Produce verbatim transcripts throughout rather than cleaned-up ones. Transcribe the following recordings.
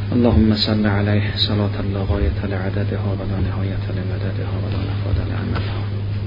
اللهم صل علیه صلاة لا غایة لعددها ولا نهایة لمددها ولا نفاد لعملها.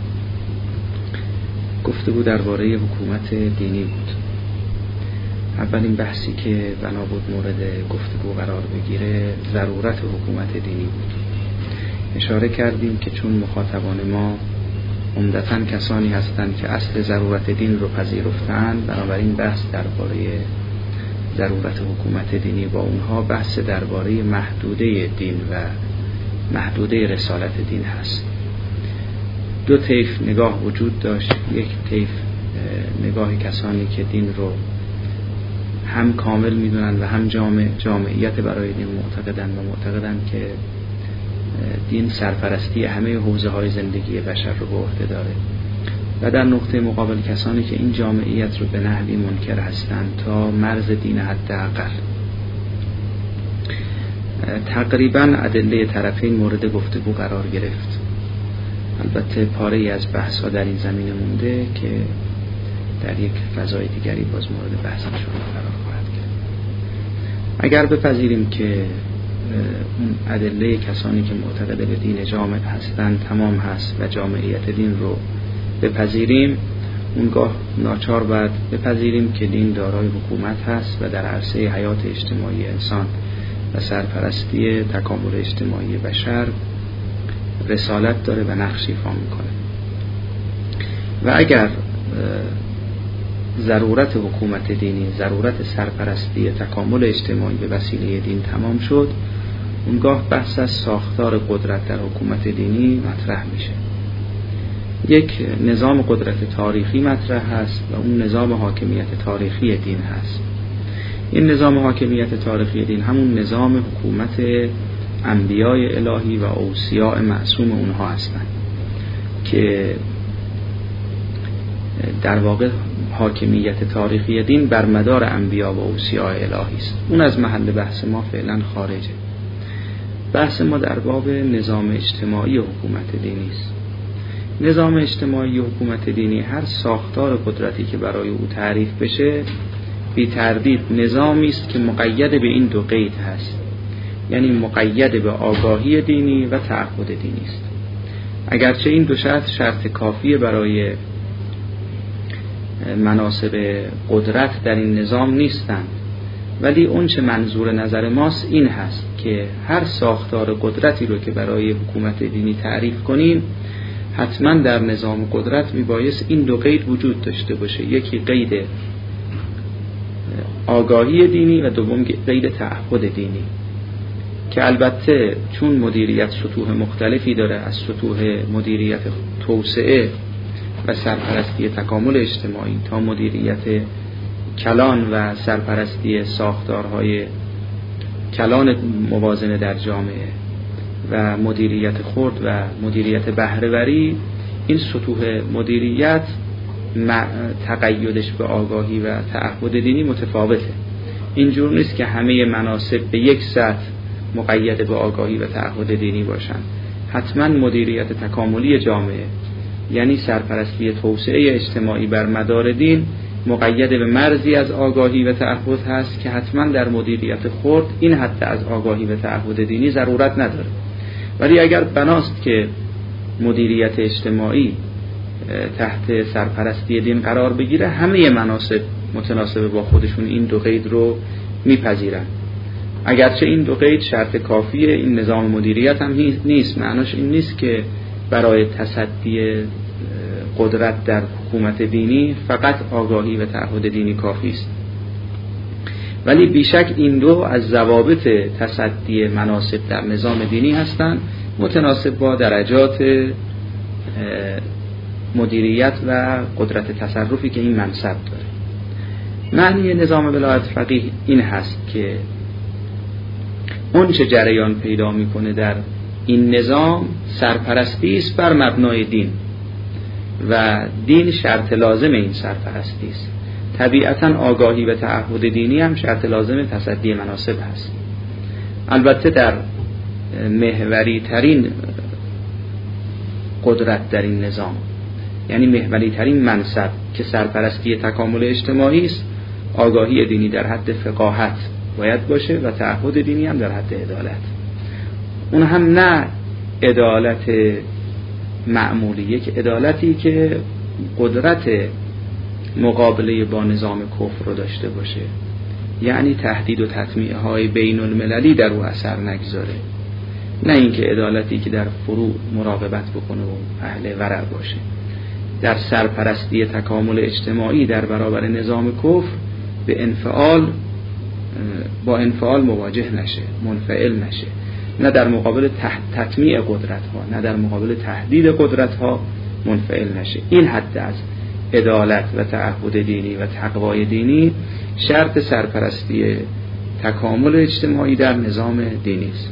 گفتگو درباره حکومت دینی بود. اولین بحثی که بنا بود مورد گفتگو قرار بگیره ضرورت حکومت دینی بود. اشاره کردیم که چون مخاطبان ما عمدتاً کسانی هستند که اصل ضرورت دین رو پذیرفتند، بنابراین بحث درباره ضرورت حکومت دینی با اونها بحث درباره محدوده دین و محدوده رسالت دین هست. دو طیف نگاه وجود داشت. یک طیف نگاه کسانی که دین رو هم کامل میدونن و هم جامع جامعیت برای دین معتقدن و معتقدن که دین سرپرستی همه حوزه های زندگی بشر رو به عهده داره، و در نقطه مقابل کسانی که این جامعیت رو به نحوی منکر هستند تا مرز دین حداقل. تقریبا ادله طرفین مورد گفتگو قرار گرفت. البته پاره‌ای از بحث‌ها در این زمینه مونده که در یک فضای دیگری باز مورد بحثشون قرار خواهد گرفت. اگر بپذیریم که اون ادله کسانی که معتقد به دین جامع هستند تمام هست و جامعیت دین رو بپذیریم، اونگاه ناچار باید بپذیریم که دین دارای حکومت هست و در عرصه حیات اجتماعی انسان و سرپرستی تکامل اجتماعی بشر رسالت داره و نقش ایفا میکنه. و اگر ضرورت حکومت دینی، ضرورت سرپرستی تکامل اجتماعی به وسیله دین تمام شد، اونگاه بحث از ساختار قدرت در حکومت دینی مطرح میشه. یک نظام قدرت تاریخی مطرح هست و اون نظام حاکمیت تاریخی دین هست. این نظام حاکمیت تاریخی دین همون نظام حکومت انبیای الهی و اوصیاء معصوم اونها هستند که در واقع حاکمیت تاریخی دین بر مدار انبیا و اوصیاء الهی است. اون از محل بحث ما فعلا خارجه. بحث ما در باب نظام اجتماعی حکومت دینی است. نظام اجتماعی حکومت دینی هر ساختار قدرتی که برای او تعریف بشه بی تردید نظامی است که مقید به این دو قید هست، یعنی مقید به آگاهی دینی و تعهد دینی است. اگرچه این دو شرط شرط کافی برای مناصب قدرت در این نظام نیستند، ولی اون چه منظور نظر ماست این هست که هر ساختار قدرتی رو که برای حکومت دینی تعریف کنیم حتما در نظام قدرت میبایست این دو قید وجود داشته باشه. یکی قید آگاهی دینی و دوم قید تعهد دینی، که البته چون مدیریت سطوح مختلفی داره، از سطوح مدیریت توسعه و سرپرستی تکامل اجتماعی تا مدیریت کلان و سرپرستی ساختارهای کلان موازنه در جامعه و مدیریت خرد و مدیریت بهره‌وری، این سطوح مدیریت تقیدش به آگاهی و تعهد دینی متفاوته. اینجور نیست که همه مناصب به یک سطح مقید به آگاهی و تعهد دینی باشند. حتما مدیریت تکاملی جامعه، یعنی سرپرستی توسعه اجتماعی بر مدار دین، مقید به مرزی از آگاهی و تعهد هست که حتما در مدیریت خرد این حد از آگاهی و تعهد دینی ضرورت نداره. ولی اگر بناست که مدیریت اجتماعی تحت سرپرستی دین قرار بگیره، همه مناصب متناسب با خودشون این دو قید رو میپذیرن. اگرچه این دو قید شرط کافیه، این نظام مدیریت هم نیست. معناش این نیست که برای تصدی قدرت در حکومت دینی فقط آگاهی و تعهد دینی کافی است، ولی بیشک این دو از ضوابط تصدی مناصب در نظام دینی هستند، متناسب با درجات مدیریت و قدرت تصرفی که این منصب داره. معنی نظام ولایت فقیه این هست که اون چه جریان پیدا میکنه در این نظام سرپرستی است بر مبنای دین و دین شرط لازم این سرپرستی است. طبیعتاً آگاهی و تعهد دینی هم شرط لازم تصدی مناصب هست. البته در محوری ترین قدرت در این نظام، یعنی محوری ترین منصب که سرپرستی تکامل اجتماعی است، آگاهی دینی در حد فقاهت باید باشه و تعهد دینی هم در حد عدالت. اون هم نه عدالت معمولی، یک عدالتی که قدرت مقابله با نظام کفر رو داشته باشه، یعنی تهدید و تطمیع های بین المللی در او اثر نگذاره، نه اینکه عدالتی که در فروع مراقبت بکنه و اهل ورع باشه، در سرپرستی تکامل اجتماعی در برابر نظام کفر به انفعال با انفعال مواجه نشه، منفعل نشه، نه در مقابل تطمیع قدرت ها، نه در مقابل تهدید قدرت ها منفعل نشه. این حد از عدالت و تعهد دینی و تقوای دینی شرط سرپرستی تکامل اجتماعی در نظام دینی است.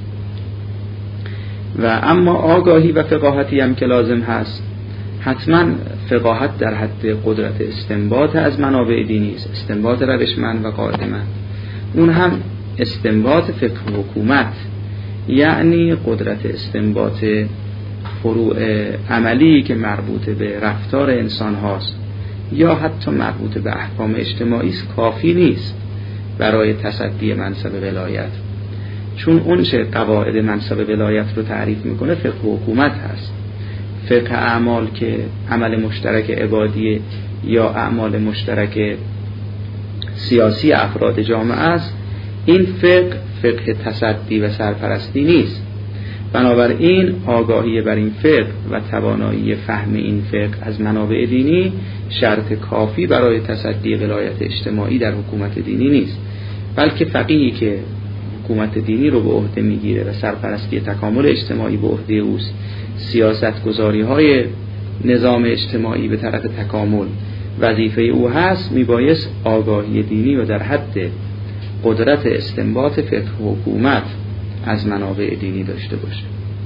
و اما آگاهی و فقاهتی هم که لازم هست، حتما فقاهت در حد قدرت استنباط از منابع دینی است، استنباط روشمند و قاعده‌مند. اون هم استنباط فقه و حکومت، یعنی قدرت استنباط فروع عملی که مربوط به رفتار انسان هاست یا حتی مربوط به احکام اجتماعی است، کافی نیست برای تصدی منصب ولایت، چون اون چه قواعد منصب ولایت رو تعریف میکنه فقه و حکومت هست. فقه اعمال که عمل مشترک عبادی یا اعمال مشترک سیاسی افراد جامعه است، این فقه فقه تصدی و سرپرستی نیست. بنابراین آگاهی بر این فقه و توانایی فهم این فقه از منابع دینی شرط کافی برای تصدی ولایت اجتماعی در حکومت دینی نیست، بلکه فقیهی که حکومت دینی رو به عهده میگیره و سرپرستی تکامل اجتماعی به عهده اوست، سیاست گذاری های نظام اجتماعی به طرف تکامل وظیفه او هست، میبایست آگاهی دینی و در حد قدرت استنباط فقه و حکومت از منابع دینی داشته باشه.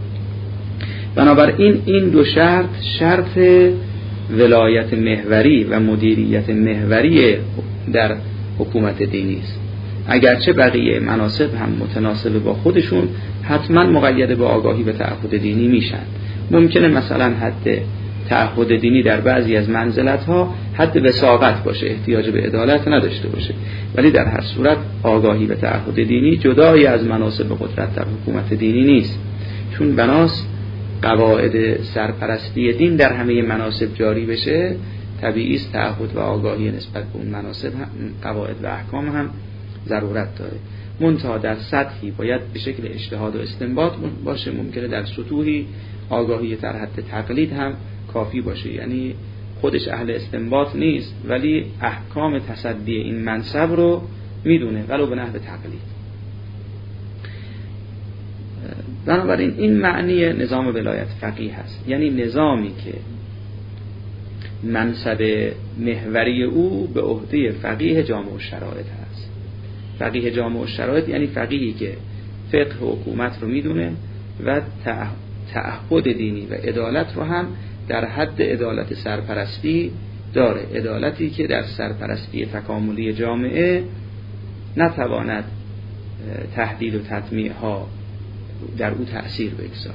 بنابراین این دو شرط، شرط ولایت محوری و مدیریت محوری در حکومت دینی است. اگرچه بقیه مناصب هم متناسب با خودشون حتما مقید به آگاهی و تعهد دینی میشن. ممکنه مثلا حد تعهد دینی در بعضی از منزلت‌ها حد وساقت باشه، احتیاج به عدالت نداشته باشه، ولی در هر صورت آگاهی و تعهد دینی جدایی از مناصب قدرت در حکومت دینی نیست، چون بناس قواعد سرپرستی دین در همه مناصب جاری بشه، طبیعی است تعهد و آگاهی نسبت به اون مناصب هم، قواعد و احکام هم ضرورت داره. منتها در سطحی باید به شکل اجتهاد و استنباط باشه، ممکنه در سطوحی آگاهی در حد تقلید هم کافی باشه، یعنی خودش اهل استنباط نیست ولی احکام تصدی این منصب رو میدونه ولو به نحو تقلید. بنابراین این معنی نظام ولایت فقیه هست، یعنی نظامی که منصب محوری او به عهده فقیه جامع الشرایط هست. فقیه جامع الشرایط یعنی فقیهی که فقه و حکومت رو میدونه و تعهد دینی و عدالت رو هم در حد عدالت سرپرستی داره، عدالتی که در سرپرستی تکاملی جامعه نتواند تهدید و تطمیع ها در او تأثیر بگذاره،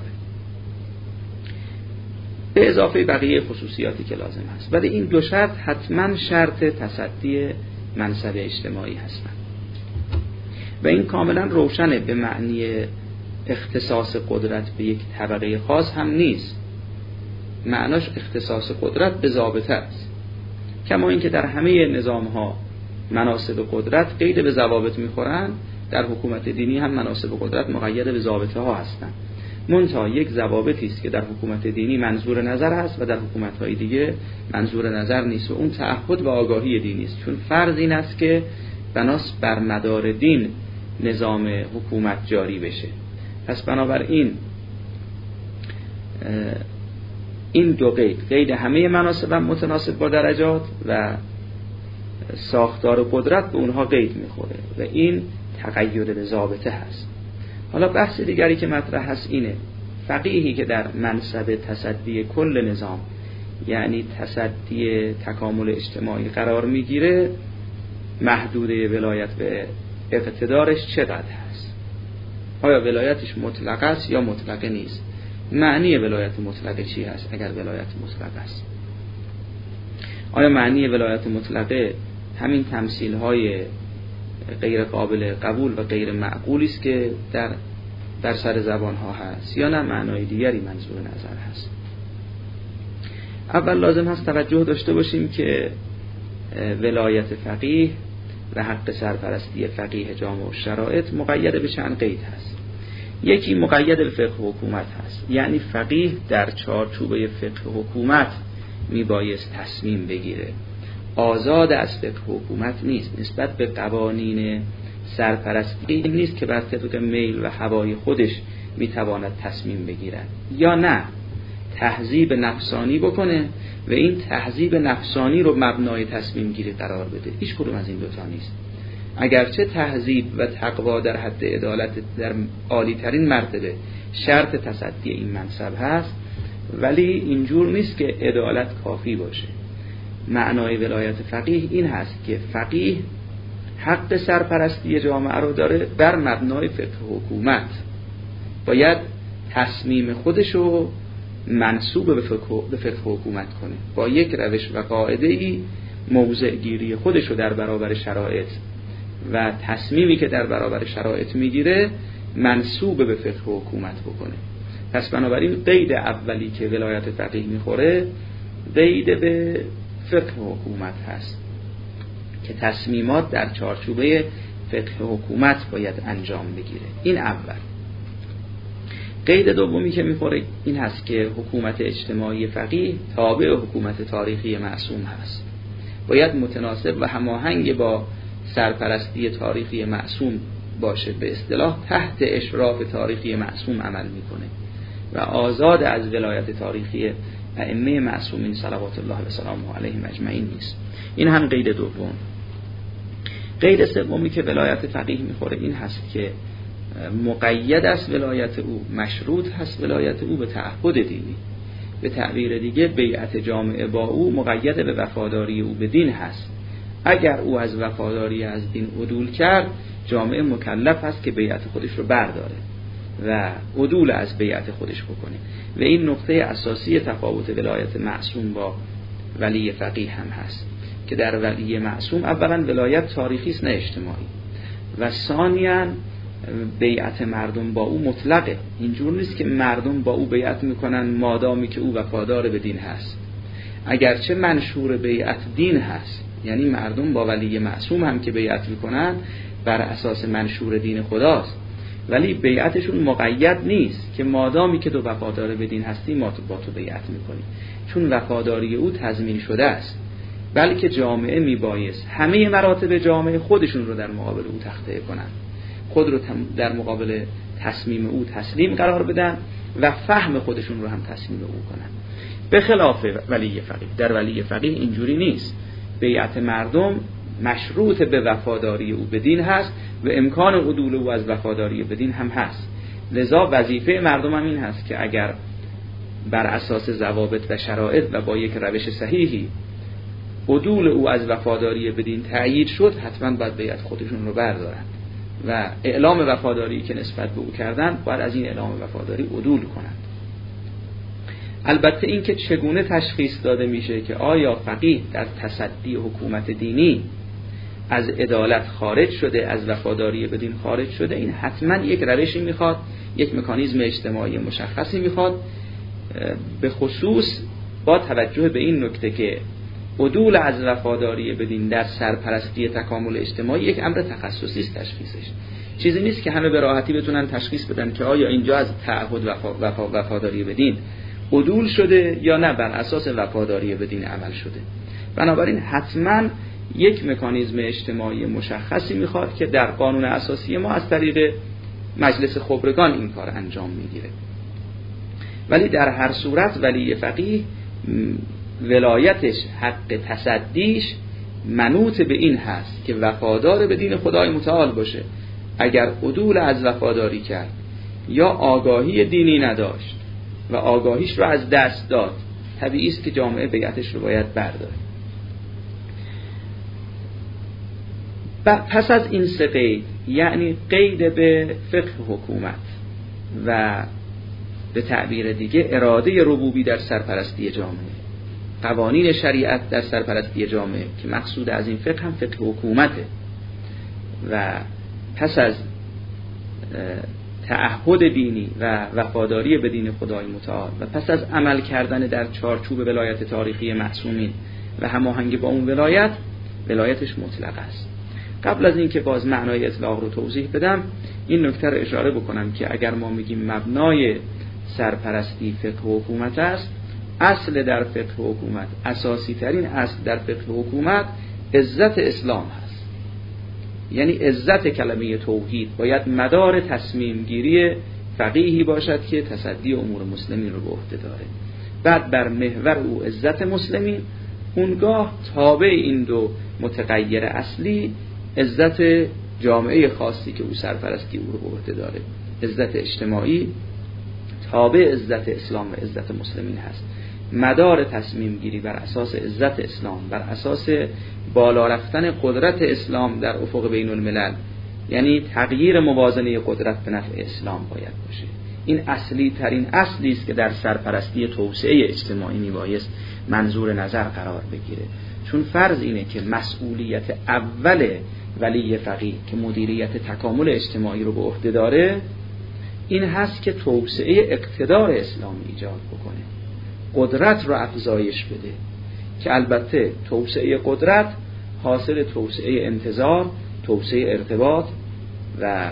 به اضافه بقیه خصوصیاتی که لازم هست. ولی این دو شرط حتما شرط تصدی منصب اجتماعی هستند و این کاملا روشنه، به معنی اختصاص قدرت به یک طبقه خاص هم نیست، معناش اختصاص قدرت به ضابطه است. کما اینکه در همه نظام ها مناصب قدرت قید به ضوابط میخورن، در حکومت دینی هم مناصب قدرت مقید به ضابطه ها هستند. منتها یک ضوابطی است که در حکومت دینی منظور نظر هست و در حکومت های دیگه منظور نظر نیست و اون تعهد و آگاهی دینی است، چون فرض این است که بناس بر مدار دین نظام حکومت جاری بشه. پس بنابراین این دو قید، قید همه مناصب متناسب با درجات و ساختار قدرت به اونها قید میخوره و این تقید به ضابطه هست. حالا بحث دیگری که مطرح هست اینه، فقیهی که در منصب تصدی کل نظام یعنی تصدی تکامل اجتماعی قرار میگیره، محدوده ولایت به اقتدارش چقدر هست؟ آیا ولایتش مطلقه است یا مطلقه نیست؟ معنی ولایت مطلقه چی هست اگر ولایت مطلقه است؟ آیا معنی ولایت مطلقه همین تمثیل های غیر قابل قبول و غیر معقولی است که در در سر زبان ها هست یا نه معنای دیگری منظور نظر هست. اول لازم هست توجه داشته باشیم که ولایت فقیه و حق سرپرستی فقیه جامع و شرایط مقید به چند قید هست. یکی مقید به فقه و حکومت هست، یعنی فقیه در چارچوبه فقه و حکومت میبایست تصمیم بگیره، آزاد از فقه و حکومت نیست. نسبت به قوانین سرپرستی نیست که بر طبق میل و هوای خودش میتواند تصمیم بگیرد یا نه تهذیب نفسانی بکنه و این تهذیب نفسانی رو مبنای تصمیم گیری قرار بده. هیچ کدوم از این دوتا نیست. اگرچه تهذیب و تقوا در حد عدالت در عالی ترین مرتبه شرط تصدی این منصب هست، ولی اینجور نیست که عدالت کافی باشه. معنای ولایت فقیه این هست که فقیه حق سرپرستی جامعه رو داره بر مبنای فقه حکومت، باید تصمیم خودشو منسوب به فقه, به فقه حکومت کنه، با یک روش و قاعده‌ای موضع گیری خودشو در برابر شرایط و تصمیمی که در برابر شرایط میگیره منسوب به فقه حکومت بکنه. پس بنابراین قید اولی که ولایت فقیه میخوره قید به فقه حکومت هست که تصمیمات در چارچوبه فقه حکومت باید انجام بگیره. این اول. قید دومی که میخوره این هست که حکومت اجتماعی فقیه تابع حکومت تاریخی معصوم هست، باید متناسب و هماهنگ با سرپرستی تاریخی معصوم باشه، به اصطلاح تحت اشراف تاریخی معصوم عمل میکنه و آزاد از ولایت تاریخی ائمه معصومین صلوات الله و سلامه علیهم اجمعین نیست. این هم قید دوم. قید سومی که ولایت فقیه میخوره این هست که مقید است ولایت او، مشروط هست ولایت او به تعهد دینی. به تعبیر دیگه بیعت جامعه با او مقید به وفاداری او به دین هست. اگر او از وفاداری از دین عدول کرد، جامعه مکلف هست که بیعت خودش رو برداره و عدول از بیعت خودش بکنه. و این نقطه اساسی تفاوت ولایت معصوم با ولی فقیه هم هست که در ولی معصوم اولا ولایت تاریخی است نه اجتماعی و ثانیاً بیعت مردم با او مطلقه. اینجور نیست که مردم با او بیعت میکنن مادامی که او وفادار به دین هست. اگرچه منشور بیعت دین هست، یعنی مردم با ولی معصوم هم که بیعت میکنن بر اساس منشور دین خداست، ولی بیعتشون مقید نیست که مادامی که تو وفادار به دین هستی ما تو با تو بیعت میکنی، چون وفاداری او تضمین شده است. بلکه جامعه میبایست همه مراتب جامعه خودشون رو در مقابل او تخطئه کنن، خود رو در مقابل تصمیم او تسلیم قرار بدن و فهم خودشون رو هم تسلیم او کنن. به خلاف ولی فقیه، در ولی فقیه اینجوری نیست. بیعت مردم مشروط به وفاداری او به دین هست و امکان عدول او از وفاداری به دین هم هست. لذا وظیفه مردم هم این هست که اگر بر اساس ضوابط و شرایط و با یک روش صحیحی عدول او از وفاداری به دین تأیید شد، حتما باید بیعت خودشون رو بردارن و اعلام وفاداری که نسبت به او کردن باید از این اعلام وفاداری عدول کنند. البته این که چگونه تشخیص داده میشه که آیا فقیه در تصدی حکومت دینی از عدالت خارج شده، از وفاداری به دین خارج شده، این حتما یک روشی میخواد، یک مکانیزم اجتماعی مشخصی میخواد، به خصوص با توجه به این نکته که عدول از وفاداری به دین در سرپرستی تکامل اجتماعی یک امر تخصصی است. تشخیصش چیزی نیست که همه به راحتی بتونن تشخیص بدن که آیا اینجا از تعهد وفا وفا وفاداری به دین عدول شده یا نه بر اساس وفاداری به دین عمل شده. بنابراین حتما یک مکانیزم اجتماعی مشخصی میخواد که در قانون اساسی ما از طریق مجلس خبرگان این کار انجام میگیره. ولی در هر صورت ولی فقیه ولایتش، حق تصدیش منوط به این هست که وفادار به دین خدای متعال باشه. اگر عدول از وفاداری کرد یا آگاهی دینی نداشت و آگاهیش رو از دست داد، طبیعی است که جامعه بیعتش رو باید برداره. پس از این سه قید، یعنی قید به فقه حکومت و به تعبیر دیگه اراده ربوبی در سرپرستی جامعه، قوانین شریعت در سرپرستی جامعه که مقصود از این فقه هم فقه حکومته، و پس از تعهد دینی و وفاداری به دین خدای متعال و پس از عمل کردن در چارچوب ولایت تاریخی معصومین و هماهنگ با اون ولایت، ولایتش مطلق است. قبل از اینکه باز معنای اطلاق رو توضیح بدم، این نکته رو اشاره بکنم که اگر ما میگیم مبنای سرپرستی فقه و حکومت است، اصل در فقه و حکومت، اساسی ترین اصل در فقه و حکومت عزت اسلام هست. یعنی عزت کلمه توحید باید مدار تصمیم گیری فقیهی باشد که تصدی امور مسلمین رو به عهده داره. بعد بر محور او عزت مسلمین، اونگاه تابع این دو متغیر اصلی عزت جامعه خاصی که او سرپرستی او رو به عهده داره، عزت اجتماعی تابع عزت اسلام و عزت مسلمین هست. مدار تصمیم گیری بر اساس عزت اسلام، بر اساس بالا رفتن قدرت اسلام در افق بین الملل، یعنی تغییر موازنه قدرت به نفع اسلام باید باشه. این اصلی ترین اصلی است که در سرپرستی توسعه اجتماعی میبایست منظور نظر قرار بگیره. چون فرض اینه که مسئولیت اول ولی فقیه که مدیریت تکامل اجتماعی رو به عهده داره این هست که توسعه اقتدار اسلامی ایجاد بکنه، قدرت رو افزایش بده، که البته توسعه قدرت حاصل توسعه انتظار، توسعه ارتباط و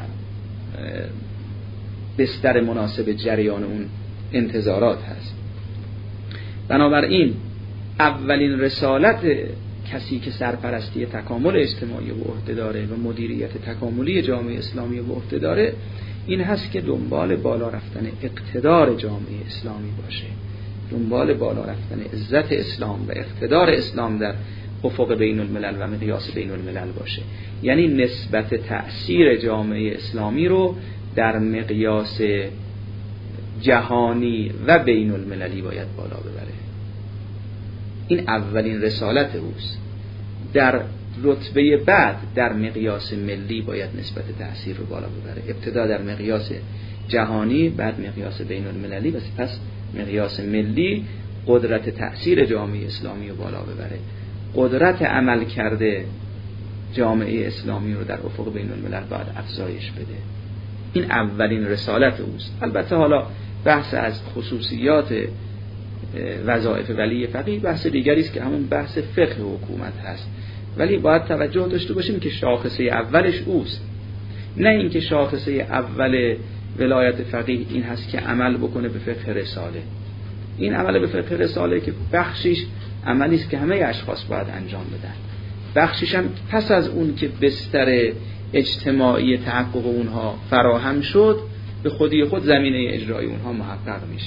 بستر مناسب جریان اون انتظارات هست. بنابراین اولین رسالت کسی که سرپرستی تکامل اجتماعی به عهده داره و مدیریت تکاملی جامعه اسلامی به عهده داره این هست که دنبال بالا رفتن اقتدار جامعه اسلامی باشه، دنبال بالا رفتن عزت اسلام و اقتدار اسلام در افق بین الملل و مقیاس بین الملل باشه. یعنی نسبت تأثیر جامعه اسلامی رو در مقیاس جهانی و بین المللی باید بالا ببره. این اولین رسالت اوست. در رتبه بعد در مقیاس ملی باید نسبت تأثیر رو بالا ببره. ابتدا در مقیاس جهانی، بعد مقیاس بین المللی و سپس مقیاس ملی قدرت تأثیر جامعه اسلامی رو بالا ببره. قدرت عمل کرده جامعه اسلامی رو در افق بین الملل باید افزایش بده. این اولین رسالت اوست. البته حالا بحث از خصوصیات وظایف ولی فقیه بحث دیگری است که همون بحث فقه حکومت هست، ولی باید توجه داشته باشیم که شاخصه اولش اوست، نه اینکه شاخصه اول ولایت فقیه این هست که عمل بکنه به فقه رساله. این عمل به فقه رساله که بخشیش عملی است که همه اشخاص باید انجام بدن، بخشیش هم پس از اون که بستر اجتماعی تحقق اونها فراهم شد به خودی خود زمینه اجرای اونها محقق میشه.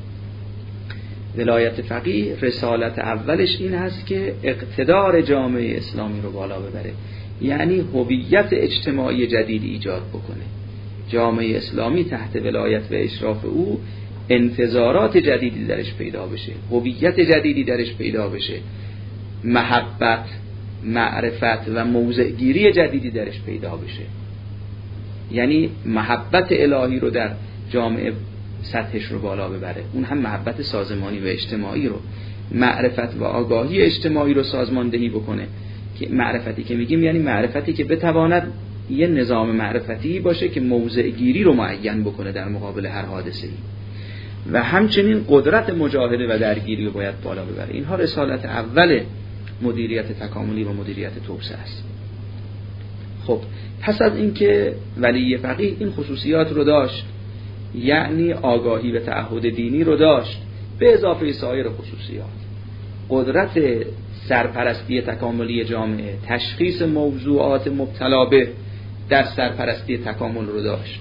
ولایت فقیه رسالت اولش این هست که اقتدار جامعه اسلامی رو بالا ببره، یعنی هویت اجتماعی جدید ایجاد بکنه. جامعه اسلامی تحت ولایت و اشراف او انتظارات جدیدی درش پیدا بشه، هویت جدیدی درش پیدا بشه، محبت، معرفت و موضعگیری جدیدی درش پیدا بشه. یعنی محبت الهی رو در جامعه سطحش رو بالا ببره، اون هم محبت سازمانی و اجتماعی رو، معرفت و آگاهی اجتماعی رو سازماندهی بکنه. که معرفتی که میگیم یعنی معرفتی که بتواند یه نظام معرفتی باشه که موضعگیری رو معین بکنه در مقابل هر حادثه‌ای، و همچنین قدرت مجاهده و درگیری رو باید بالا ببره. اینها رسالت اول مدیریت تکاملی و مدیریت توسعه است. خب پس از اینکه ولی فقیه این خصوصیات رو داشت، یعنی آگاهی و تعهد دینی رو داشت به اضافه سایر خصوصیات، قدرت سرپرستی تکاملی جامعه، تشخیص موضوعات مبتلا به در سرپرستی تکامل رو داشت.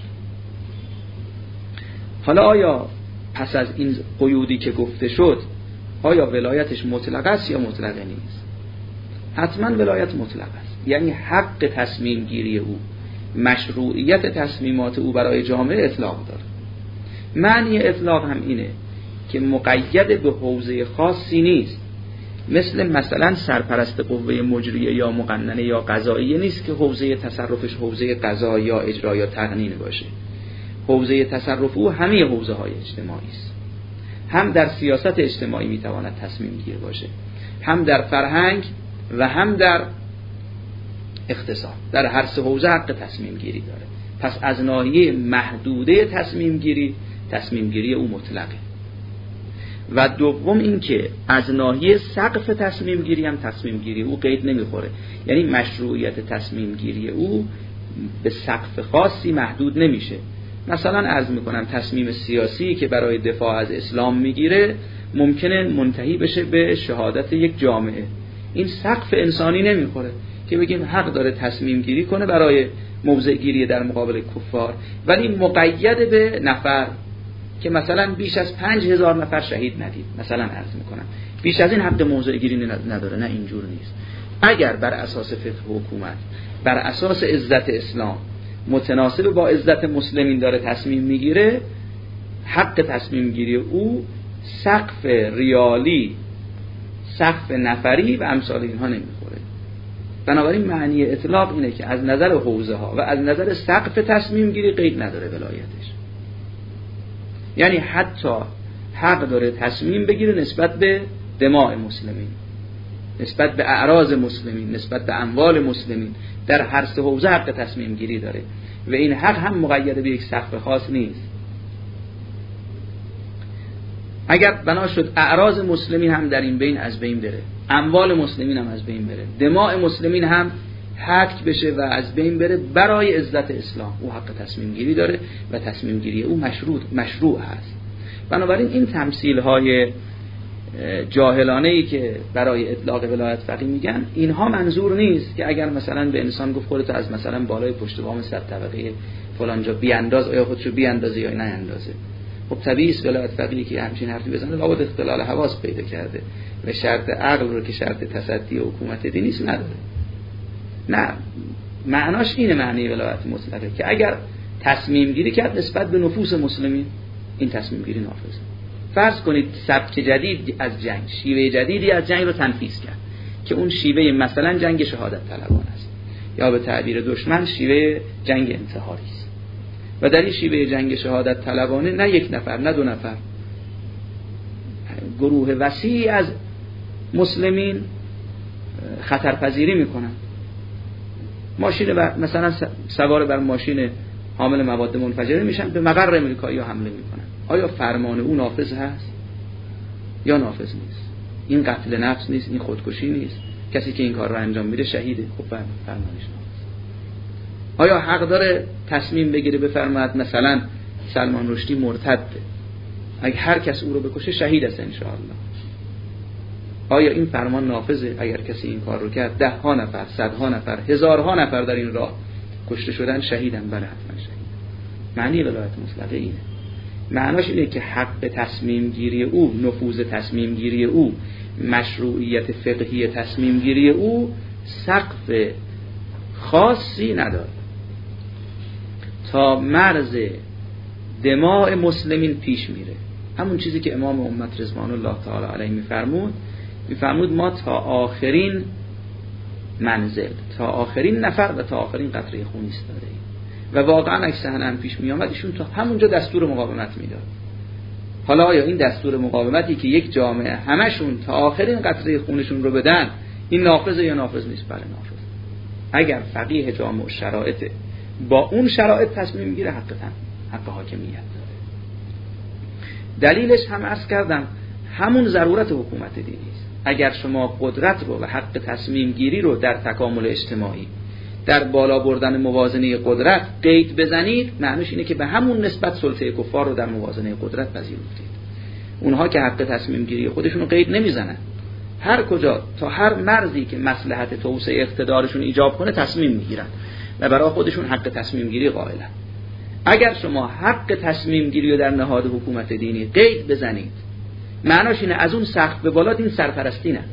حالا آیا پس از این قیودی که گفته شد آیا ولایتش مطلق است یا مطلق نیست؟ حتما ولایت مطلق است، یعنی حق تصمیم گیری او، مشروعیت تصمیمات او برای جامعه اطلاق داره. معنی اطلاق هم اینه که مقید به حوزه خاصی نیست، مثل مثلا سرپرست قوه مجریه یا مقننه یا قضاییه نیست که حوزه تصرفش حوزه قضا یا اجرا یا تقنین باشه. حوزه تصرف او همه حوزه های اجتماعی است. هم در سیاست اجتماعی میتواند تصمیم گیر باشه، هم در فرهنگ و هم در اختصاص، در هر سه حوزه حق تصمیم گیری داره. پس از ناحیه محدوده تصمیم گیری، تصمیم گیری او مطلقه. و دوم این که از ناحیه سقف تصمیم گیری هم تصمیم گیری او قید نمیخوره، یعنی مشروعیت تصمیم گیری او به سقف خاصی محدود نمیشه. مثلا عرض میکنم تصمیم سیاسی که برای دفاع از اسلام میگیره ممکنه منتهی بشه به شهادت یک جامعه، این سقف انسانی نمیخوره که بگیم حق داره تصمیم گیری کنه برای موضع گیری در مقابل کفار، ولی مقید به نفر که مثلا بیش از پنج هزار نفر شهید ندید، مثلا عرض میکنم بیش از این حق موضع گیری نداره. نه، اینجور نیست. اگر بر اساس فقه حکومت، بر اساس عزت اسلام متناسب با عزت مسلمین داره تصمیم میگیره، حق تصمیم گیری او سقف ریالی، سقف نفری و امثال اینها نمیخوره. بنابراین معنی اطلاق اینه که از نظر حوزه ها و از نظر سقف تصمیم گیری قید نداره ولایتش، یعنی حتی حق داره تصمیم بگیره نسبت به دماء مسلمین، نسبت به اعراض مسلمین، نسبت به اموال مسلمین، در هر سه حوزه حق تصمیم گیری داره و این حق هم مقید به یک سقف خاص نیست. اگر بنا شد اعراض مسلمین هم در این بین از بین بره، اموال مسلمین هم از بین بره، دماء مسلمین هم حق بشه و از بین بره برای عزت اسلام، او حق تصمیم گیری داره و تصمیم گیری او مشروع مشروع هست. بنابراین این تمثیل های جاهلانه ای که برای اطلاق ولایت فقیه میگن، اینها منظور نیست که اگر مثلا به انسان گفت خودت از مثلا بالای پشت بام صد طبقه فلان جا بیانداز، آیا خودشو بیاندازه یا نه اندازه. خب طبیعی است ولایت فقیه که همچین حرفی بزنه لابد اختلال حواس پیدا کرده و شرط عقل رو که شرط تصدی حکومت دینی است نداره. نه، معناش اینه، معنی ولایت مطلقه که اگر تصمیم گیری کرد نسبت به نفوس مسلمین، این تصمیم گیری نافذه. فرض کنید سبک جدید از جنگ، شیوه جدیدی از جنگ رو تنفیذ کرد که اون شیوه مثلا جنگ شهادت طلبان است، یا به تعبیر دشمن شیوه جنگ انتحاری است. و در این شیوه جنگ شهادت طلبانه نه یک نفر نه دو نفر، گروه وسیعی از مسلمین خطرپذیری میکنن، ماشین بر مثلا سوار بر ماشین حامل مواد منفجره میشن، به مقر امریکایی حمله میکنن. آیا فرمان او نافذ هست یا نافذ نیست؟ این قتل نفس نیست، این خودکشی نیست، کسی که این کار رو انجام میده شهیده، خب فرمانش نافذ. آیا حق داره تصمیم بگیره بفرماید مثلا سلمان رشدی مرتده، اگه هر کس او رو بکشه شهید است ان شاء الله؟ آیا این فرمان نافذه؟ اگر کسی این کار رو کرد ده ها نفر، صدها نفر، هزارها نفر در این راه کشته شدن، شهیدن؟ بله حتما شهید. معنی ولایت مطلقه اینه. معناش اینه که حق تصمیم گیری او، نفوذ تصمیم گیری او، مشروعیت فقهی تصمیم گیری او سقف خاصی نداره تا مرز دماء مسلمین پیش میره. همون چیزی که امام امت رضوان الله تعالی علیه میفرمود، میفرمود ما تا آخرین منزل، تا آخرین نفر و تا آخرین قطره خون ایستاده‌ایم. و واقعا اگه صحنه پیش می آمد ایشون تا همونجا دستور مقاومت میداد. حالا آیا این دستور مقاومتی که یک جامعه همشون تا آخرین قطره خونشون رو بدن، این نافذه یا نافذ نیست؟ بله نافذ. اگر فقیه جامع شرایط با اون شرایط تصمیم میگیره، حق تن حق حاکمیت داره. دلیلش هم عرض کردم همون ضرورت حکومت دینی است. اگر شما قدرت رو و حق تصمیم گیری رو در تکامل اجتماعی، در بالا بردن موازنه قدرت قید بزنید، معنیش اینه که به همون نسبت سلطه کفار رو در موازنه قدرت پذیرفتید. اونها که حق تصمیم گیری خودشون رو قید نمیزنن، هر کجا تا هر مرزی که مصلحت توسعه اقتدارشون ایجاب کنه تصمیم میگیرن و برای خودشون حق تصمیم گیری قائلن. اگر شما حق تصمیم گیری رو در نهاد حکومت دینی قید بزنید، معناش اینه از اون سقف به بالا دین سرپرستی نداره.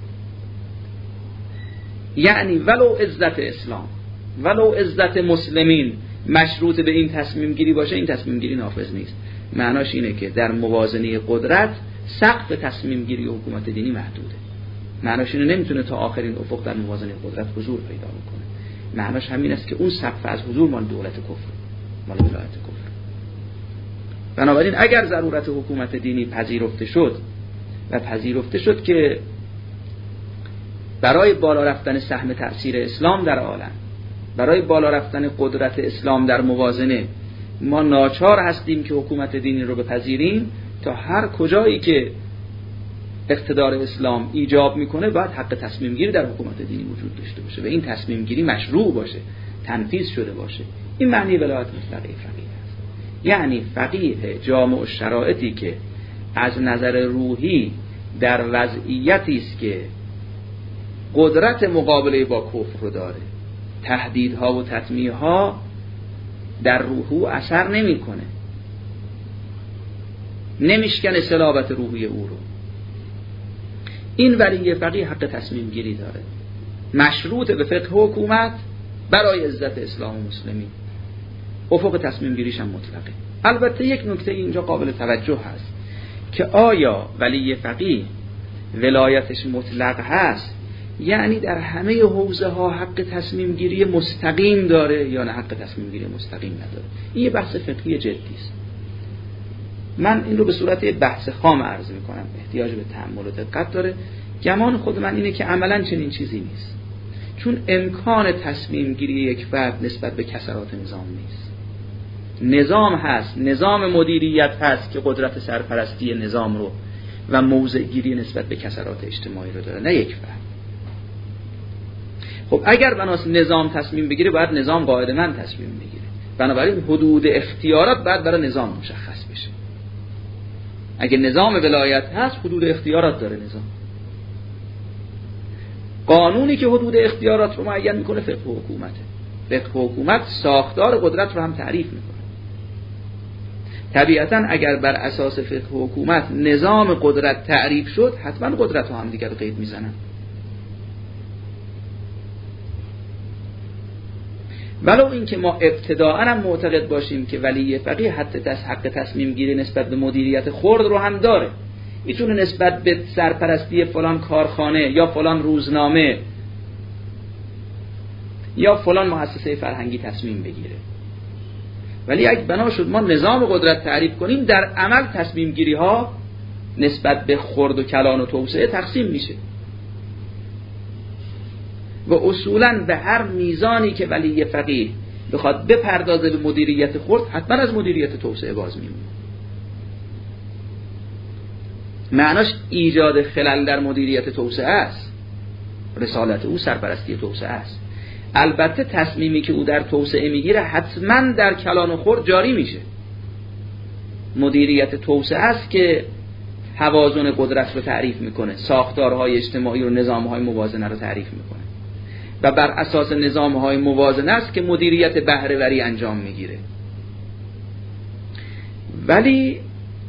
یعنی ولو عزت اسلام، ولو عزت مسلمین مشروط به این تصمیم گیری باشه، این تصمیم گیری نافذ نیست. معناش اینه که در موازنه قدرت سقف تصمیم گیری حکومت دینی محدوده. معناش اینه نمیتونه تا آخرین افق در موازنه قدرت حضور پیدا بکنه. معناش همین است که اون سقف از حضور مال دولت کفر، مال ولایت کفر. بنابراین اگر ضرورت حکومت دینی پذیرفته شد و پذیرفته شد که برای بالا رفتن سهم تأثیر اسلام در عالم، برای بالا رفتن قدرت اسلام در موازنه، ما ناچار هستیم که حکومت دینی رو بپذیریم تا هر کجایی که اقتدار اسلام ایجاب میکنه باید حق تصمیم گیری در حکومت دینی وجود داشته باشه و این تصمیم گیری مشروع باشه، تنفیذ شده باشه. این معنی ولایت مطلقه فقیه است. یعنی فقیه جامع الشرایطی که از نظر روحی در وضعیتی است که قدرت مقابله با کفر رو داره، تهدیدها و تطمیعها در روح اثر نمیکنه، نمیشکنه صلابت روحی او رو. این ولی فقیه حق تصمیم گیری داره، مشروط به فقه حکومت برای عزت اسلام و مسلمین. افق تصمیم گیریش هم مطلقه. البته یک نکته اینجا قابل توجه هست که آیا ولی فقیه ولایتش مطلق هست، یعنی در همه حوزه ها حق تصمیم گیری مستقیم داره یا نه حق تصمیم گیری مستقیم نداره؟ این یه بحث فقهی جدی است. من این رو به صورت بحث خام عرض میکنم، احتیاج به تأمل و دقت داره. گمان خود من اینه که عملاً چنین چیزی نیست، چون امکان تصمیم گیری یک فرد نسبت به کسرات نظام نیست. نظام هست، نظام مدیریت هست که قدرت سرپرستی نظام رو و موضع گیری نسبت به کسرات اجتماعی رو داره، نه یک فرد. خب اگر بناس نظام تصمیم بگیره باید نظام قاعدمند تصمیم بگیره، بنابراین حدود اختیارات باید برای نظام مشخص بشه. اگه نظام ولایت هست حدود اختیارات داره نظام. قانونی که حدود اختیارات رو معین میکنه فقه حکومته. فقه حکومت ساختار قدرت رو هم تعریف میکنه. طبیعتاً اگر بر اساس فقه حکومت نظام قدرت تعریف شد، حتما قدرت ها هم دیگر قید میزنن. ولو اینکه ما ابتداءً هم معتقد باشیم که ولی فقیه حتی حق تصمیم گیری نسبت به مدیریت خرد رو هم داره، میتونه نسبت به سرپرستی فلان کارخانه یا فلان روزنامه یا فلان مؤسسه فرهنگی تصمیم بگیره. ولی اگه بنا شد ما نظام قدرت تعریف کنیم، در عمل تصمیم گیری ها نسبت به خرد و کلان و توسعه تقسیم میشه و اصولاً به هر میزانی که ولی فقیه بخواد بپردازه به مدیریت خرد، حتما از مدیریت توسعه باز میمونه. معناش ایجاد خلل در مدیریت توسعه است. رسالت او سرپرستی توسعه است. البته تصمیمی که او در توسعه میگیره حتما در کلان و خرد جاری میشه. مدیریت توسعه است که توازن قدرت رو تعریف میکنه، ساختارهای اجتماعی و نظامهای موازنه رو تعریف میکنه و بر اساس نظامهای موازنه است که مدیریت بهره‌وری انجام میگیره. ولی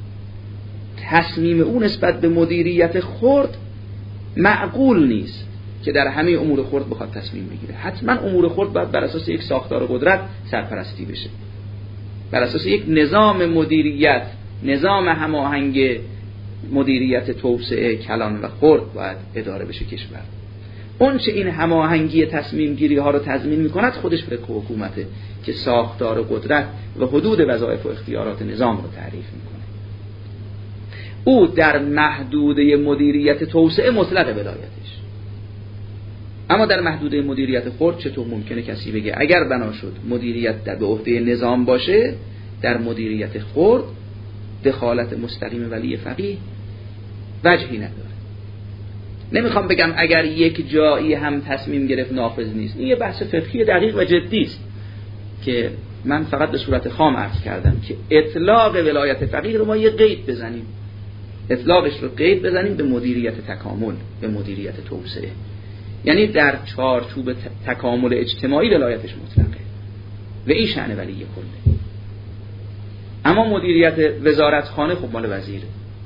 تصمیم او نسبت به مدیریت خرد معقول نیست که در همه امور خرد بخواد تصمیم بگیره. حتما امور خرد باید بر اساس یک ساختار قدرت سرپرستی بشه، بر اساس یک نظام مدیریت، نظام هماهنگ مدیریت توسعه کلان و خرد باید اداره بشه کشور. اون چه این هماهنگی تصمیم گیری ها رو تضمین میکند خودش فقه حکومته که ساختار قدرت و حدود وظایف و اختیارات نظام رو تعریف میکنه. او در محدوده مدیریت توسعه مطلق ولایتش، اما در محدوده مدیریت خرد چطور ممکنه کسی بگه اگر بنا شد مدیریت در به عهده نظام باشه، در مدیریت خرد دخالت مستقیم ولی فقیه وجهی نداره. نمیخوام بگم اگر یک جایی هم تصمیم گرفت نافذ نیست. این یه بحث فقهی دقیق و جدی است که من فقط به صورت خام عرض کردم که اطلاق ولایت فقیه رو ما یه قید بزنیم، اطلاقش رو قید بزنیم به مدیریت تکامل، به مدیریت توسعه. یعنی در چارچوب تکامل اجتماعی ولایتش مطلقه و این شأن ولی کله. اما مدیریت وزارتخانه خب مال وزیره.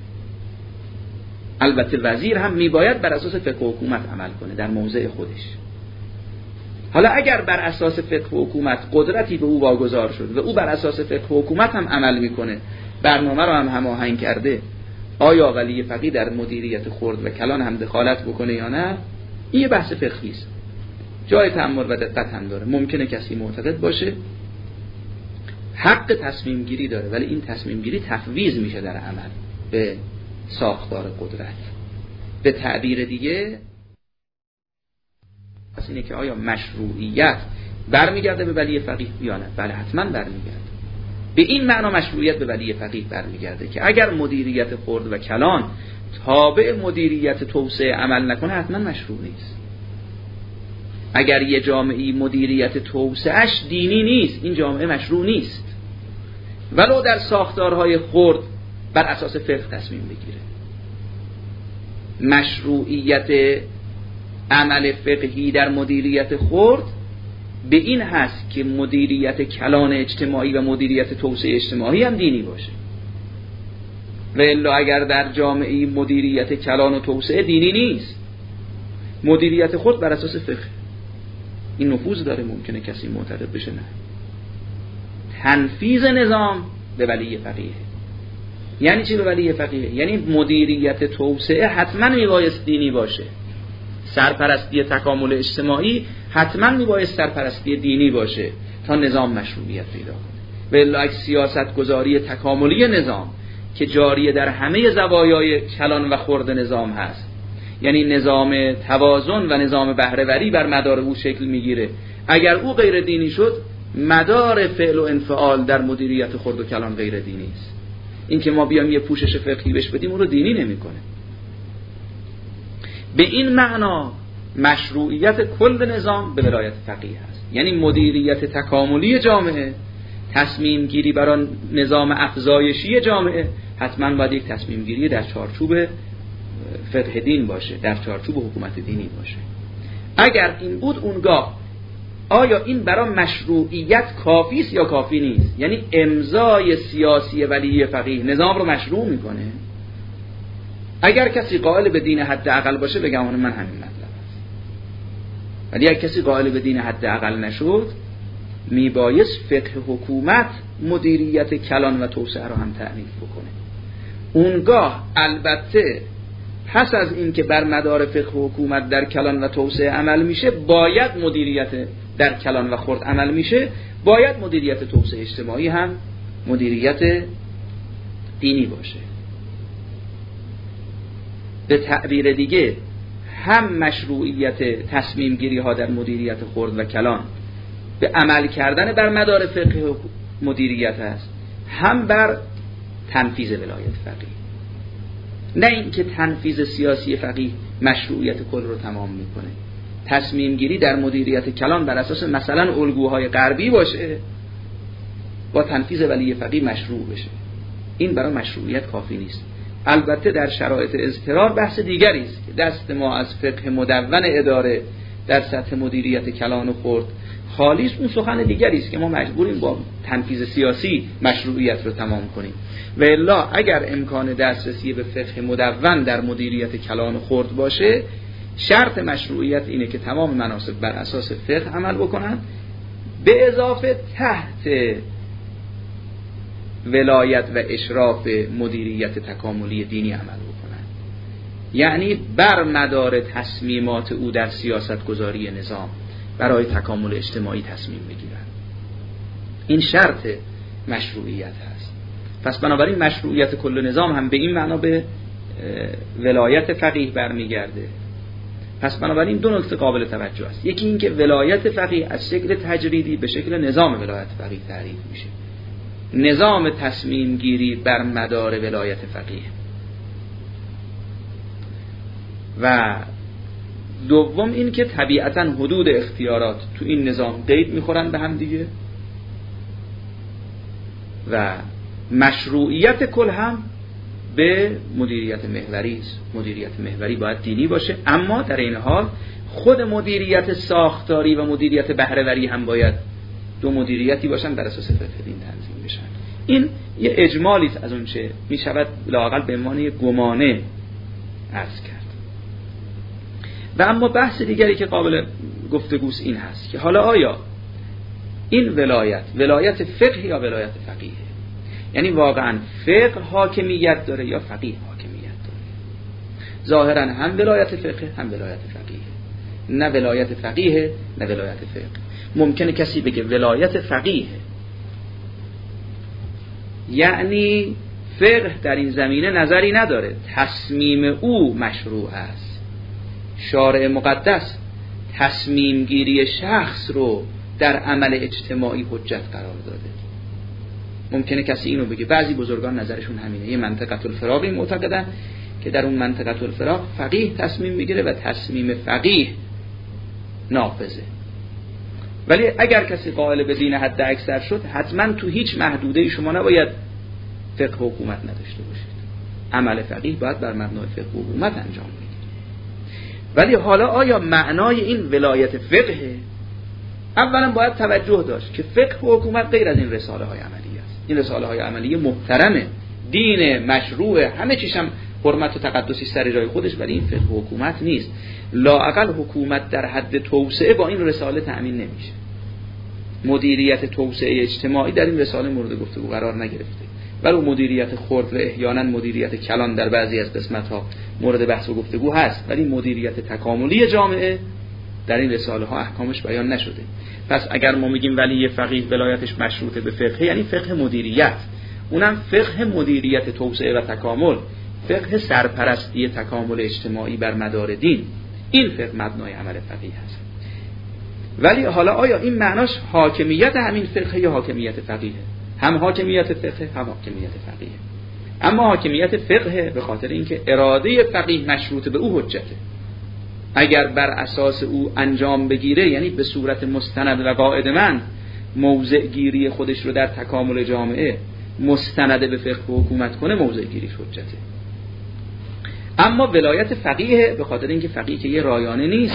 البته وزیر هم میباید بر اساس فقه حکومت عمل کنه در موضع خودش. حالا اگر بر اساس فقه حکومت قدرتی به او واگذار شد و او بر اساس فقه حکومت هم عمل میکنه، برنامه رو هم هماهنگ کرده، آیا ولی فقیه در مدیریت خرد و کلان هم دخالت بکنه یا نه؟ این یه بحث فقهی است، جای تأمل و دقت هم داره. ممکنه کسی معتقد باشه حق تصمیم گیری داره، ولی این تصمیم گیری تفویض میشه در عمل به ساختار قدرت. به تعبیر دیگه پس اینه که آیا مشروعیت برمیگرده به ولی فقیه یا نه؟ بله حتما برمیگرده. به این معنا مشروعیت به ولی فقیه برمیگرده که اگر مدیریت خرد و کلان تابع مدیریت توسعه عمل نکنه حتما مشروع نیست. اگر یه جامعه مدیریت توسعهش دینی نیست، این جامعه مشروع نیست، ولو در ساختارهای خرد بر اساس فقه تصمیم بگیره. مشروعیت عمل فقهی در مدیریت خرد به این هست که مدیریت کلان اجتماعی و مدیریت توسعه اجتماعی هم دینی باشه. و الا اگر در جامعه مدیریت کلان و توسعه دینی نیست، مدیریت خرد بر اساس فقه، این نفوذ داره، ممکنه کسی معتقد بشه نه. تنفیذ نظام به ولی فقیه. یعنی چی به ولی فقیه؟ یعنی مدیریت توسعه حتما میبایست دینی باشه، سرپرستی تکامل اجتماعی حتما میبایست سرپرستی دینی باشه تا نظام مشروعیت پیدا کنه. و الا سیاست گذاری تکاملی نظام که جاری در همه زوایای کلان و خرد نظام هست، یعنی نظام توازن و نظام بهره‌وری بر مدار او شکل میگیره، اگر او غیر دینی شد مدار فعل و انفعال در مدیریت خرد و کلان غیر دینی است. این که ما بیام یه پوشش فقهی بهش بدیم اون رو دینی نمیکنه. به این معنا مشروعیت کل نظام به ولایت فقیه است. یعنی مدیریت تکاملی جامعه، تصمیم گیری برای نظام افزایشی جامعه حتما باید یک تصمیم گیری در چارچوب فقه دین باشه، در چارچوب حکومت دینی باشه. اگر این بود اونگاه آیا این برای مشروعیت کافی است یا کافی نیست؟ یعنی امضای سیاسی ولی فقیه نظام رو مشروع میکنه؟ اگر کسی قائل به دین حداقل باشه بگم من همین مطلب است. ولی اگر کسی قائل به دین حداقل نشد میبایست فقه حکومت مدیریت کلان و توسعه رو هم تأمین بکنه. اونگاه البته پس از این که بر مدار فقه حکومت در کلان و توسعه عمل میشه، باید مدیریت در کلان و خرد عمل میشه، باید مدیریت توسعه اجتماعی هم مدیریت دینی باشه. به تعبیر دیگه هم مشروعیت تصمیم گیری ها در مدیریت خرد و کلان به عمل کردن بر مدار فقه مدیریت است، هم بر تنفیذ ولایت فقیه. نه اینکه تنفیذ سیاسی فقیه مشروعیت کل رو تمام میکنه. تصمیم گیری در مدیریت کلان بر اساس مثلا الگوهای غربی باشه، با تنفیذ ولی فقیه مشروع بشه، این برای مشروعیت کافی نیست. البته در شرایط اضطرار بحث دیگری است که دست ما از فقه مدون اداره در سطح مدیریت کلان و خرد خالی است، اون سخن دیگری است که ما مجبوریم با تنفیذ سیاسی مشروعیت رو تمام کنیم. و الا اگر امکان دسترسی به فقه مدون در مدیریت کلان و خرد باشه، شرط مشروعیت اینه که تمام مناسب بر اساس فقه عمل بکنن، به اضافه تحت ولایت و اشراف مدیریت تکاملی دینی عمل بکنن، یعنی بر مدار تصمیمات او در سیاست گذاری نظام برای تکامل اجتماعی تصمیم بگیرن. این شرط مشروعیت هست. پس بنابراین مشروعیت کل نظام هم به این معنا به ولایت فقیه برمیگرده. پس بنابراین دو نکته قابل توجه است. یکی این که ولایت فقیه از شکل تجریدی به شکل نظام ولایت فقیه تعریف میشه، نظام تصمیم گیری بر مدار ولایت فقیه. و دوم این که طبیعتاً حدود اختیارات تو این نظام قید میخورن به هم دیگه و مشروعیت کل هم به مدیریت محوری است. مدیریت محوری باید دینی باشه، اما در این حال خود مدیریت ساختاری و مدیریت بهره‌وری هم باید دو مدیریتی باشن بر اساس فقه دین تنظیم بشن. این یه اجمالی است از اون چه می شود لااقل به معنی گمانه عرض کرد. و اما بحث دیگری که قابل گفتگوست این هست که حالا آیا این ولایت ولایت فقه یا ولایت فقیه؟ یعنی واقعا فقه حاکمیت داره یا فقیه حاکمیت داره؟ ظاهرا هم ولایت فقه هم ولایت فقیه، نه ولایت فقیه نه ولایت فقه. ممکنه کسی بگه ولایت فقیه یعنی فقه در این زمینه نظری نداره، تصمیم او مشروع است. شارع مقدس تصمیم گیری شخص رو در عمل اجتماعی حجت قرار داده. ممکنه کسی اینو بگه، بعضی بزرگان نظرشون همینه، یه منطقه الفراغی معتقدن که در اون منطقه الفراغ فقیه تصمیم میگیره و تصمیم فقیه نافذه. ولی اگر کسی قائل به دین حد اکثر شد، حتما تو هیچ محدوده شما نباید فقه و حکومت نداشته باشید. عمل فقیه باید بر مبنای فقه و حکومت انجام بگیره. ولی حالا آیا معنای این ولایت فقه؟ اولا باید توجه داشت که فقه و حکومت غیر از این رساله های عملی است. این رساله های عملی محترمه، دین مشروع، همه چیش هم حرمت و تقدسی سر جای خودش، ولی این فقه و حکومت نیست. لااقل حکومت در حد توسعه با این رساله تأمین نمیشه. مدیریت توسعه اجتماعی در این رساله مورد گفتگو قرار نگرفته، ولی مدیریت خرد و احیانا مدیریت کلان در بعضی از قسمت‌ها مورد بحث و گفتگو هست، ولی مدیریت تکاملی جامعه در این رساله ها احکامش بیان نشده. پس اگر ما میگیم ولی فقیه ولایتش مشروطه به فقه، یعنی فقه مدیریت، اونم فقه مدیریت توسعه و تکامل، فقه سرپرستی تکامل اجتماعی بر مدار دین. این فقه مبنای عمل فقیه هست. ولی حالا آیا این معناش حاکمیت همین فقه یا حاکمیت فقیه؟ هم حاکمیت فقه هم حاکمیت فقیه. اما حاکمیت فقه به خاطر اینکه اراده فقیه مشروط به او حجته، اگر بر اساس او انجام بگیره، یعنی به صورت مستند و قاعدمند موضع گیری خودش رو در تکامل جامعه مستند به فقه و حکومت کنه، موضع گیریش حجته. اما ولایت فقیه به خاطر اینکه فقیه که یه رایانه نیست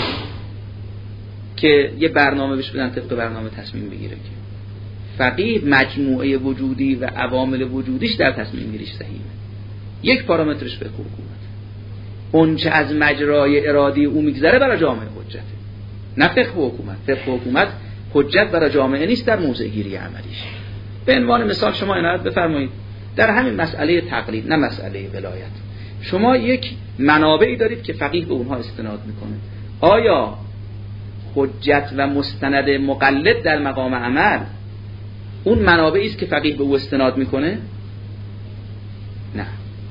که یه برنامه بهش بدن طبق برنامه تصمیم بگیره، که فقیه مجموعه وجودی و عوامل وجودیش در تصمیم گیریش سهیمه. یک پارامترش فقه و حکومت، اون چه از مجرای ارادی او میگذره برای جامعه حجته، نه فقه و حکومت. فقه و حکومت حجت برای جامعه نیست در موضع گیری عملیش. به عنوان مثال شما عنایت بفرمایید در همین مسئله تقلید، نه مسئله ولایت، شما یک منابعی دارید که فقیه به اونها استناد میکنه. آیا حجت و مستند مقلد در مقام عمل اون منابعی است که فقیه به او استناد میکنه؟ نه.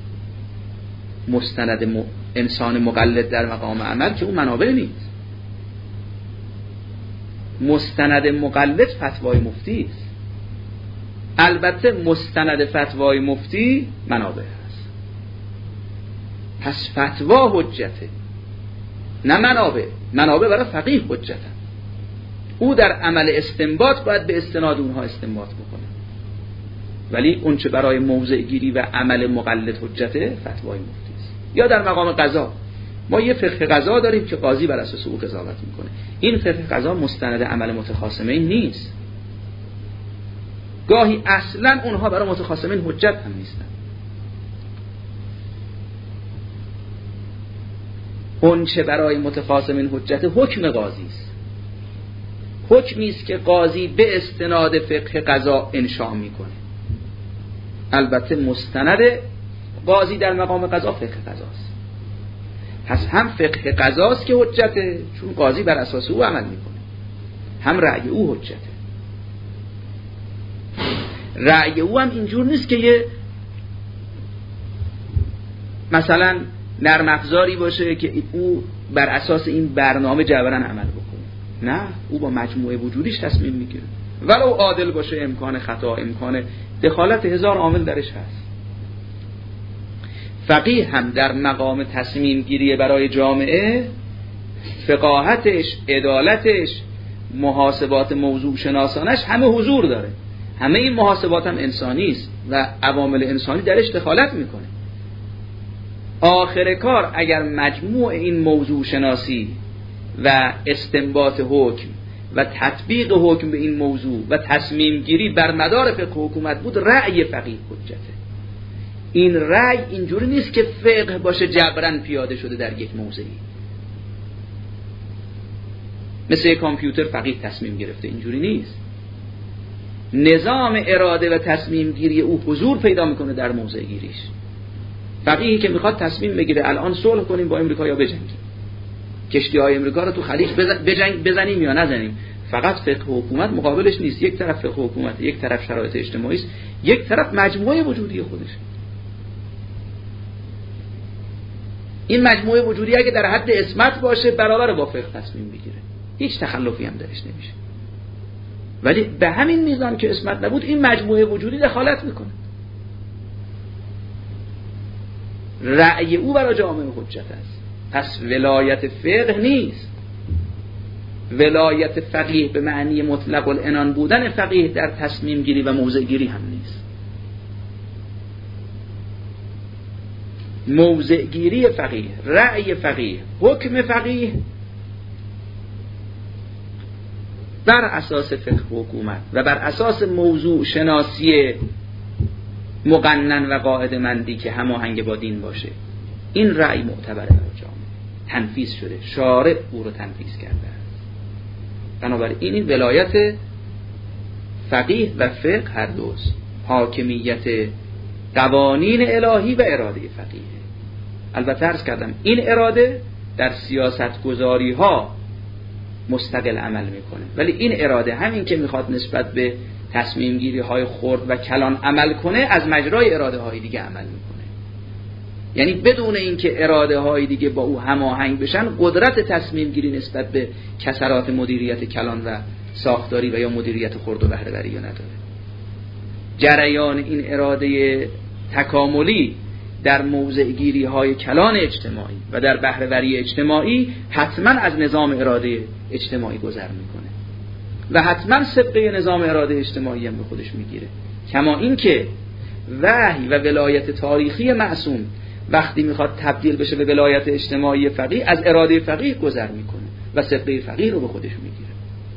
مستند م... انسان مقلد در مقام عمل که اون منابع نیست. مستند مقلد فتوای مفتی است. البته مستند فتوای مفتی منابع هست. پس فتوا حجته، نه منابع. منابع برای فقیه حجته. او در عمل استنباط باید به استناد اونها استنباط بکنه، ولی اون چه برای موضع گیری و عمل مقلد حجته فتوای مفتی است. یا در مقام قضا، ما یه فقه قضا داریم که قاضی بر اساس او قضاوت میکنه. این فقه قضا مستند عمل متخاصمین نیست. گاهی اصلا اونها برای متخاصمین حجت هم نیستن. اون چه برای متخاصمین حجت حکم قاضی است. حکمی است که قاضی به استناد فقه قضا انشاء میکنه. البته مستند قاضی در مقام قضا فقه قضاست. پس هم فقه قضاست که حجته چون قاضی بر اساس او عمل میکنه، هم رأی او حجته. رأی او هم اینجور نیست که یه مثلا نرم افزاری باشه که او بر اساس این برنامه جبران عمل بکنه. نه، او با مجموعه وجودیش تصمیم میگیره، ولو عادل باشه امکان خطا، امکان دخالت هزار عامل درش هست. فقیه هم در مقام تصمیم گیری برای جامعه فقاهتش، عدالتش، محاسبات موضوع شناسانش همه حضور داره. همه این محاسبات هم انسانی است و عوامل انسانی درش دخالت میکنه. آخر کار اگر مجموع این موضوع شناسی و استنباط حکم و تطبیق حکم به این موضوع و تصمیم گیری بر مدار فقه و حکومت بود، رأی فقیه حجته. این رأی اینجوری نیست که فقه باشه جبران پیاده شده در یک موضعی، مثل یک کامپیوتر فقیه تصمیم گرفته. اینجوری نیست. نظام اراده و تصمیم گیری او حضور پیدا میکنه در موضع گیریش. فقیهی که میخواد تصمیم بگیره الان صلح کنیم با امریکا یا بجنگیم، کشتی های امریکا رو تو خلیج بجنگ بزنیم یا نزنیم، فقط فقه و حکومت مقابلش نیست. یک طرف فقه و حکومت، یک طرف شرایط اجتماعی است، یک طرف مجموعه وجودی خودش. این مجموعه وجودی اگه در حد اسمت باشه برابر با فقه تصمیم بگیره. هیچ تخلفی هم درش نمیشه. ولی به همین میزان که اسمت نبود این مجموعه وجودی دخالت میکنه. رأی او برای جامعه حجت است. پس ولایت فقه نیست. ولایت فقیه به معنی مطلق العنان بودن فقیه در تصمیم گیری و موضع گیری هم نیست. موضع گیری فقیه، رأی فقیه، حکم فقیه بر اساس فقه و حکومت و بر اساس موضوع شناسی مقنن و قاعده مندی که هماهنگ با دین باشه، این رأی معتبره در جامعه، تنفیذ شده، شارع او رو تنفیذ کرده است. بنابراین این ولایت فقیه و فقه هر دوست، حاکمیت قوانین الهی و اراده فقیه. البته عرض کردم این اراده در سیاست گذاری ها مستقل عمل میکنه، ولی این اراده همین که میخواد نسبت به تصمیم گیری های خرد و کلان عمل کنه، از مجرای اراده های دیگه عمل میکنه. یعنی بدون اینکه اراده های دیگه با او هماهنگ بشن، قدرت تصمیم گیری نسبت به کسرات مدیریت کلان و ساختاری و یا مدیریت خرد و بهره وری نداره. جریان این اراده تکاملی در موضع گیری های کلان اجتماعی و در بهره وری اجتماعی حتما از نظام اراده اجتماعی گذر میکنه و حتما سبقه نظام اراده اجتماعی هم به خودش میگیره. کما این که وحی و ولایت تاریخی معصوم وقتی میخواد تبدیل بشه به ولایت اجتماعی فقیه، از اراده فقیه گذر میکنه و سبقه فقیه رو به خودش میگیره.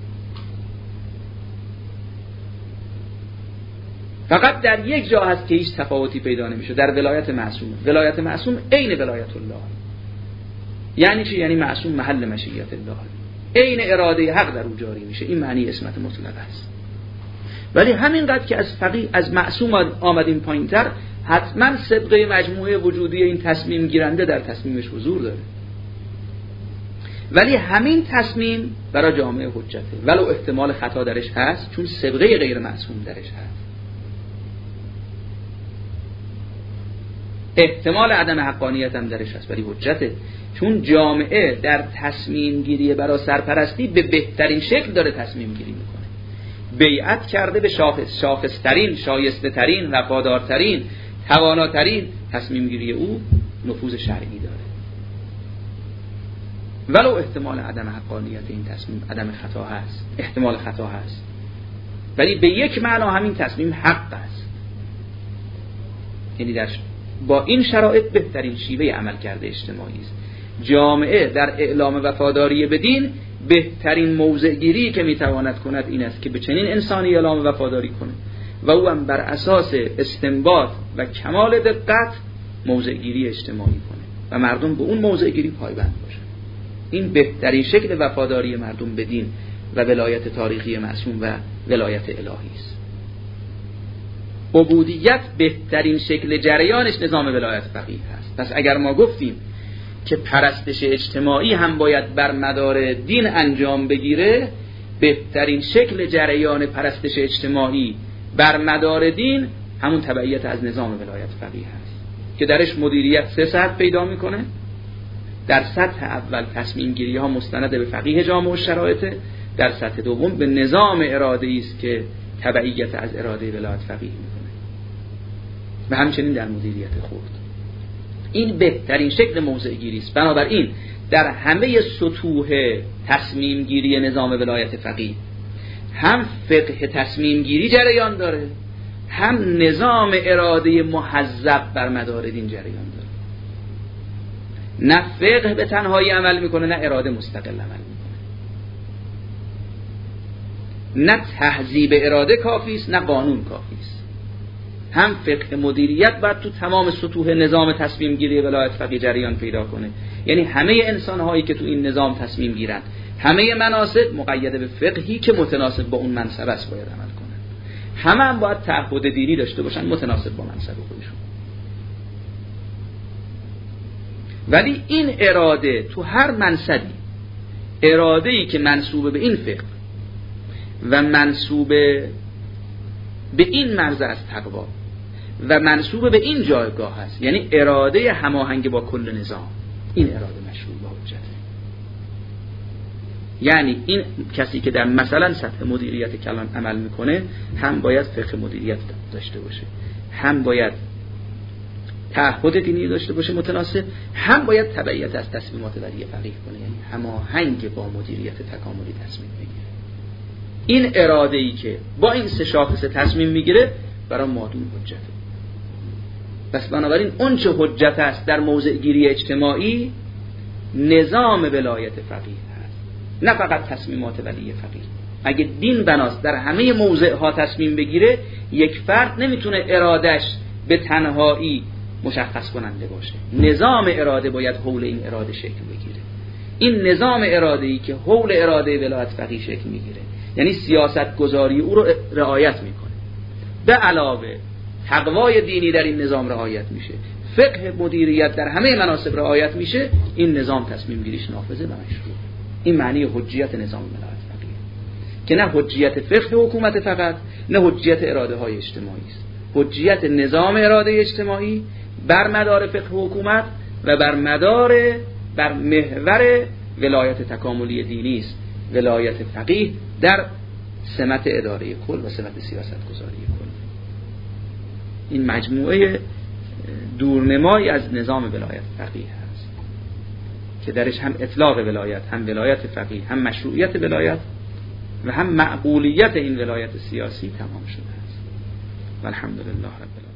فقط در یک جا هست که هیچ تفاوتی پیدا نمیشه، در ولایت معصوم. ولایت معصوم عین ولایت الله. یعنی چی؟ یعنی معصوم محل مشیت الله، عین اراده حق در او جاری میشه. این معنی اسمت مطلق است. ولی همینقدر که از فقیه از معصوم آمدیم پایینتر، حتما سبقه مجموعه وجودی این تصمیم گیرنده در تصمیمش حضور داره. ولی همین تصمیم برای جامعه حجته، ولو احتمال خطا درش هست، چون سبقه غیر معصوم درش هست. احتمال عدم حقانیت هم درش هست، ولی حجته، چون جامعه در تصمیم گیری برای سرپرستی به بهترین شکل داره تصمیم گیری میکنه. بیعت کرده به شاخص شاخصترین، شایسته ترین، وفادارترین، تواناترین تصمیم گیری او نفوذ شرعی داره. ولو احتمال عدم حقانیت این تصمیم، عدم خطا هست، احتمال خطا هست، ولی به یک معنا همین تصمیم حق است. یعنی در با این شرایط بهترین شیوه عمل کرده اجتماعی است. جامعه در اعلام وفاداری به دین بهترین موضع گیری که میتواند کند این است که به چنین انسانی اعلام وفاداری کنه و او هم بر اساس استنباط و کمال دقت موضع گیری اجتماعی کنه و مردم به اون موضع گیری پایبند باشن. این بهترین شکل وفاداری مردم به دین و ولایت تاریخی معصوم و ولایت الهی است. عبودیت بهترین شکل جریانش نظام ولایت فقیه هست. پس اگر ما گفتیم که پرستش اجتماعی هم باید بر مدار دین انجام بگیره، بهترین شکل جریان پرستش اجتماعی بر مدار دین همون تبعیت از نظام ولایت فقیه هست که درش مدیریت سه سطح پیدا میکنه. در سطح اول تصمیم گیری ها مستند به فقیه جامعه و شرایط، در سطح دوم به نظام اراده‌ای است که تبعیت از اراده ولایت فقیه میکنه و همچنین در مدیریت خرد. این بهترین شکل موضع گیری است. بنابراین در همه سطوح تصمیم گیری نظام ولایت فقیه هم فقه تصمیم گیری جریان داره، هم نظام اراده محذب بر مدار دین جریان داره. نه فقه به تنهایی عمل میکنه، نه اراده مستقل عمل میکنه. نه تهذیب اراده کافی است، نه قانون کافی است. هم فقه مدیریت باید تو تمام سطوح نظام تصمیم گیری ولایت فقیه جریان پیدا کنه. یعنی همه انسان هایی که تو این نظام تصمیم گیرند، همه مناصب مقید به فقهی که متناسب با اون منصب است باید عمل کنن. همه هم باید تعهد دینی داشته باشن متناسب با منصب خودشون. ولی این اراده تو هر منصبی، اراده‌ای که منسوب به این فقه و منسوب به این مرز از تقوا و منسوب به این جایگاه هست، یعنی اراده هماهنگ با کل نظام، این اراده مشروع با حجته. یعنی این کسی که در مثلا سطح مدیریت کلان عمل میکنه هم باید فقه مدیریت داشته باشه، هم باید تعهد دینی داشته باشه متناسب، هم باید تبعیت از تصمیمات ولی فقیه کنه، یعنی هماهنگ با مدیریت تکاملی تصمیم بگیره. این اراده ای که با این سه شاخص تصمیم میگیره برای مادون حجته. پس بنابراین اون چه حجت است در موضع گیری اجتماعی نظام ولایت فقیه هست، نه فقط تصمیمات ولی فقیه. اگه دین بناست در همه موضع ها تصمیم بگیره، یک فرد نمیتونه ارادش به تنهایی مشخص کننده باشه. نظام اراده باید حول این اراده شکل بگیره. این نظام اراده‌ای که حول اراده ولایت فقیه شکل میگیره، یعنی سیاست گذاری او رو رعایت میکنه. به علاوه تقوای دینی در این نظام رعایت میشه، فقه مدیریت در همه مناصب رعایت میشه، این نظام تصمیم گیریش نافذه و مشروع. این معنی حجیت نظام ولایت فقیه، که نه حجیت فقه حکومت فقط، نه حجیت اراده های اجتماعی است. حجیت نظام اراده اجتماعی بر مدار فقه حکومت و بر مدار بر محور ولایت تکاملی دینی است. ولایت فقیه در سمت اداره کل و سمت سیاست گذاری کل. این مجموعه دورنمایی از نظام ولایت فقیه هست که درش هم اطلاق ولایت، هم ولایت فقیه، هم مشروعیت ولایت و هم معقولیت این ولایت سیاسی تمام شده است. والحمدلله رب العالمین.